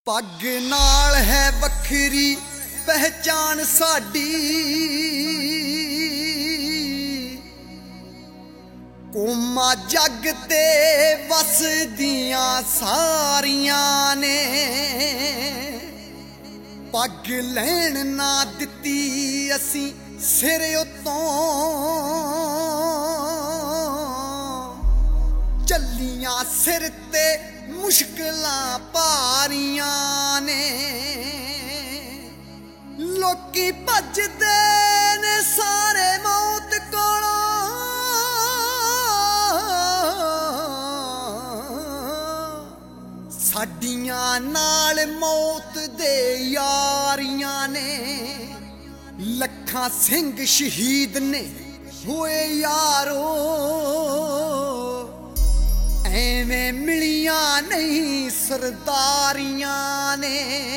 पग नाल है वखरी पहचान साडी, कौमां जग ते वसदियां सारियां ने। पग लैण ना दित्ती असीं सिर उत्तों, चलियां सिर ते मुश्किलां भारियां ने। लोकी भजदे ने सारे मौत कोलों, साडियां नाल मौत दे यारियां ने। लखां सिंह शहीद ने होए यारो, एवें मिलियां नहीं सरदारियां ने।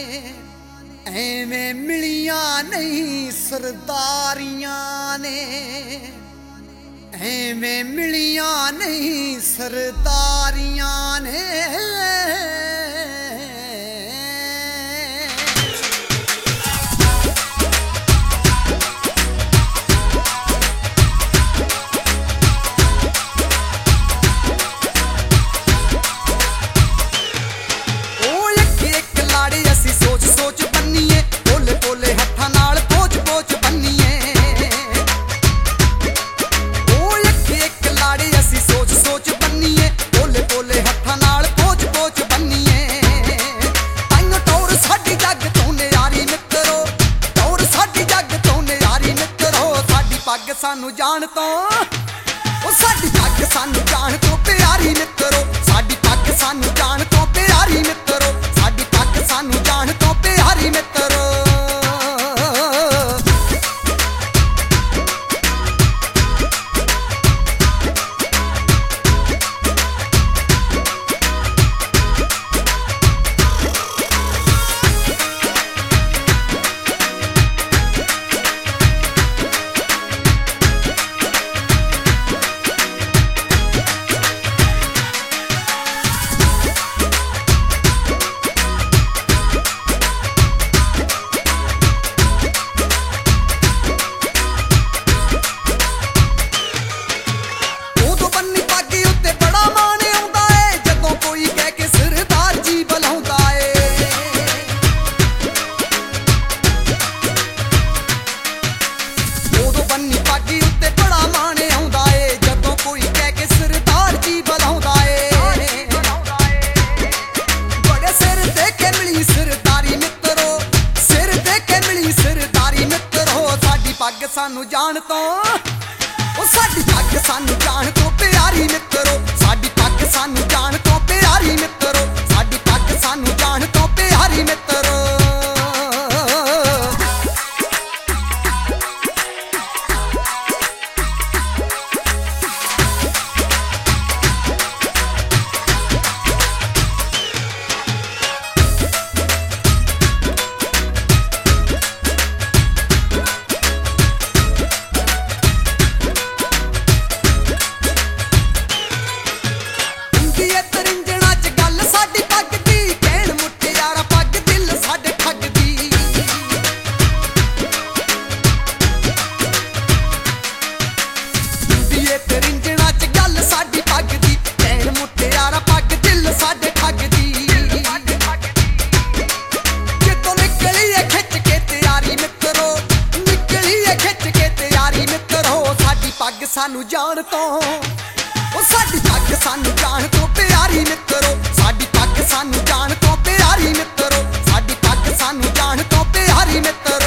एवें मिलियां नहीं सरदारियां ने। एवें मिलियां नहीं सरदारियां ने। सानू जान तो साडी पग सानू जान तो प्यारी मित्रो, साडी पग सानू जान तो प्यारी मित्रो, साडी पग सानू जान तो प्यारी मित्रो। पग सानू जान तो साडी पग सानू जान तो प्यारी मित्रो, साडी पग सानू जान तो प्यारी मित्रो, साडी पग सानू जान तो प्यारी मित्रो। पग सानू जान तो साडी पग सानू जान तो प्यारी मित्रो, साडी पग सानू जान तो प्यारी मित्रो, साडी पग सानू जान तो प्यारी मित्रो।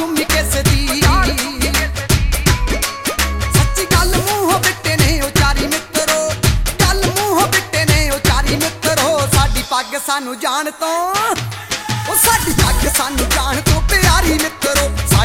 ਮਾਸੂਮੀ ਕਿਸ ਦੀ। ਸੱਚੀ ਗੱਲ ਮੂੰਹੋਂ ਬਿੱਟੇ ਨੇ ਉਹ ਚਾਰੀ ਮਿੱਤਰੋ, ਗੱਲ ਮੂੰਹੋਂ ਬਿੱਟੇ ਨੇ ਉਹ ਚਾਰੀ ਮਿੱਤਰੋ। ਸਾਡੀ ਪੱਗ ਸਾਨੂੰ ਜਾਣ ਤੋਂ, ਉਹ ਸਾਡੀ ਪੱਗ ਸਾਨੂੰ ਜਾਣ ਤੋਂ ਪਿਆਰੀ ਮਿੱਤਰੋ।